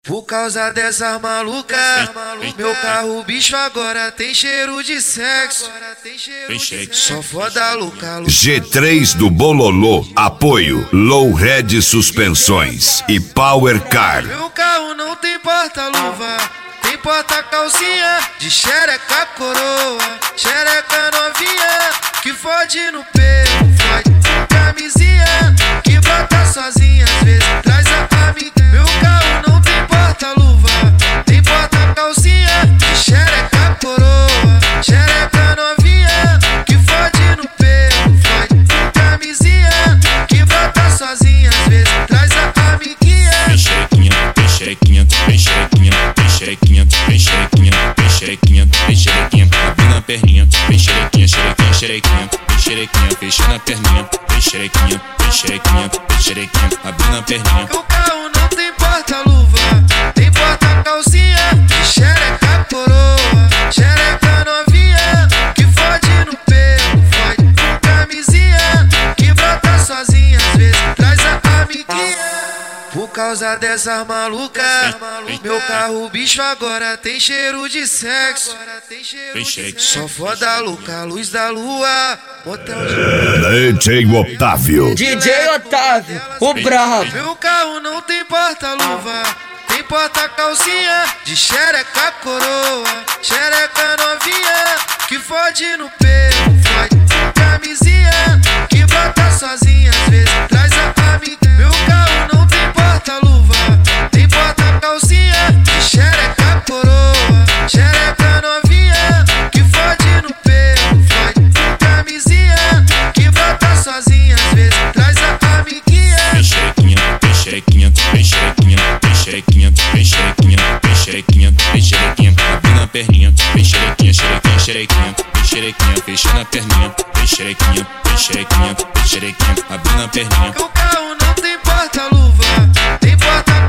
Por causa dessas malucas, meu carro bicho agora tem cheiro de sexo. Só foda louca. G3 do Bololô, apoio Low Red Suspensões e Power Car. Meu carro não tem porta-luva, tem porta-calcinha de xereca coroa, xereca novinha que fode no peito, fode com camisinha que bota sozinha, às vezes traz a amiga. Meu carro não tem porta-luva, tem porta-calcinha de xereca coroa, xereca novinha que fode no peito, fode com camisinha que bota sozinha, às vezes traz a amiguinha. Vem xerequinha, vem xerequinha, vem xerequinha, vem xerequinha, vem xerequinha, vem xerequinha, vem xerequinha, abrindo a perninha, vem xerequinha, xerequinha, xerequinha, vem xerequinha, fechando a perninha, vem xerequinha, vem xerequinha, vem xerequinha, abrindo a perninha. Meu carro não tem porta-luva, tem porta-calcinha de xereca coroa, xereca novinha que fode no peito, fode com camisinha que brota sozinha, às vezes traz a amiguinha. Por causa dessas malucas, meu carro bicho agora tem cheiro de sexo. Só foda louca, luz da lua, motel de... DJ Otávio. DJ Otávio, o brabo. Meu carro não tem porta-luva, tem porta-calcinha de xereca coroa, xereca novinha que fode no peito, fode com camisinha que bota sozinha, às vezes traz a amiga. Meu carro não tem porta-luva, tem porta-calcinha de xereca coroa, xereca novinha que fode no peito, fode com camisinha que bota sozinha, às vezes traz a amiguinha. Vem xerequinha, vem xerequinha, vem xerequinha, vem xerequinha, vem xerequinha, vem xerequinha, vem xerequinha, abrindo a perninha, vem xerequinha, xerequinha, xerequinha, vem xerequinha, fechando a perninha, vem xerequinha, vem xerequinha, vem xerequinha, abrindo a perninha. Meu carro não tem porta-luva, tem porta